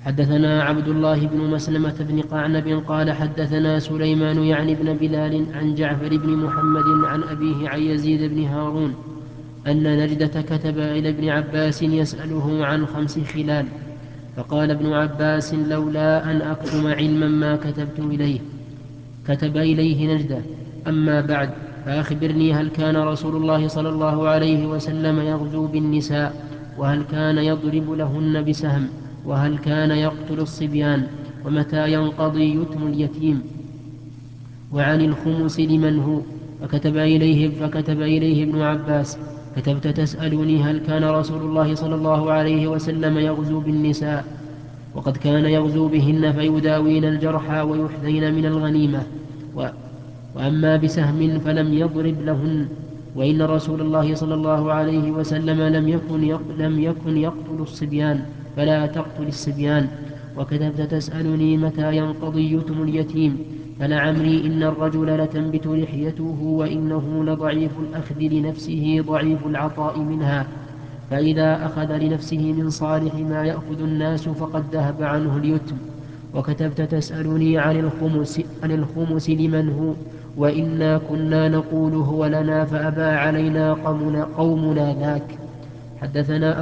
حدثنا عبد الله بن مسلمة بن قعنب قال حدثنا سليمان يعني بن بلال عن جعفر بن محمد عن أبيه عن يزيد بن هارون أن نجدة كتب إلى ابن عباس يسأله عن 5 خلال، فقال ابن عباس لولا أن أكتم علما ما كتبت إليه. كتب إليه نجدة: أما بعد فأخبرني، هل كان رسول الله صلى الله عليه وسلم يغزو بالنساء؟ وهل كان يضرب لهن بسهم؟ وهل كان يقتل الصبيان؟ ومتى ينقضي يتم اليتيم؟ وعن الخمس لمن هو؟ فكتب إليه ابن عباس: كتبت تسألني هل كان رسول الله صلى الله عليه وسلم يغزو بالنساء؟ وقد كان يغزو بهن فيداوين الجرحى ويحذين من الغنيمة. وأما بسهم فلم يضرب لهن. وإن رسول الله صلى الله عليه وسلم لم يكن يقتل الصبيان، فلا تقتل الصبيان. وكتبت تسألني متى ينقضي يتم اليتيم؟ فلعمري إن الرجل لتنبت لحيته وإنه لضعيف الأخذ لنفسه ضعيف العطاء منها، فإذا أخذ لنفسه من صالح ما يأخذ الناس فقد ذهب عنه اليتم. وكتبت تسألني عن الخمس لمن هو؟ وإنا كنا نقول هو لنا فأبى علينا قومنا ذاك. حدثنا